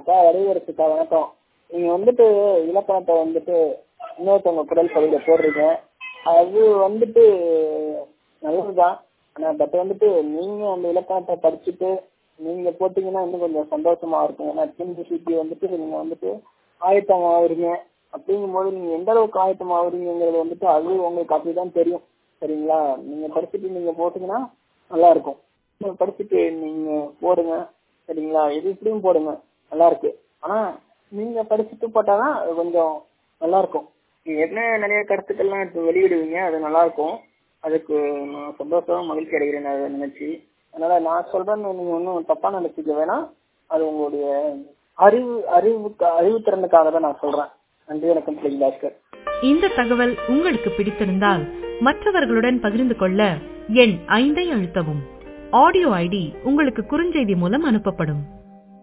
வடிவரசுக்கா வணக்கம். நீங்க வந்துட்டு இலக்கணத்தை வந்துட்டு இன்னொருத்தவங்க குரல் பதில போடுறீங்க, அது வந்துட்டு நல்லதுதான். ஆனா பட் வந்துட்டு நீங்க அந்த இலக்கணத்தை படிச்சுட்டு நீங்க போட்டீங்கன்னா இன்னும் கொஞ்சம் சந்தோஷமா இருக்கும். ஏன்னா டிஎன்பிசிக்கு வந்துட்டு நீங்க வந்துட்டு ஆயத்தம் ஆகுறீங்க. அப்படிங்கும் போது நீங்க எந்த அளவுக்கு ஆயத்தம் ஆகுறீங்கிறது வந்துட்டு அது உங்களுக்கு அப்படிதான் தெரியும். சரிங்களா? நீங்க படிச்சுட்டு நீங்க போட்டீங்கன்னா நல்லா இருக்கும். நீங்க படிச்சுட்டு நீங்க போடுங்க. சரிங்களா? இது இப்படியும் போடுங்க, நல்லா இருக்கு. ஆனா நீங்க படிச்சுட்டு போட்டாதான் அது கொஞ்சம் நல்லா இருக்கும். நீங்க என்ன நிறைய கருத்துக்கள்லாம் இப்போ வெளியிடுவீங்க, அது நல்லா இருக்கும். அதுக்கு நான் சந்தோஷமா மகிழ்ச்சி அடைகிறேன் அதை நினைச்சு. அதனால நான் சொல்றேன்னு நீங்க ஒன்றும் தப்பா நினைச்சுக்க வேணாம். அது உங்களுடைய அறிவுத்திறனுக்காக தான் நான் சொல்றேன். நன்றி, வணக்கம். பாஸ்கர். இந்த தகவல் உங்களுக்கு பிடித்திருந்தால் மற்றவர்களுடன் பகிர்ந்து கொள்ள எண் 5 அழுத்தவும். ஆடியோ ஐடி உங்களுக்கு குறுஞ்செய்தி மூலம் அனுப்பப்படும்.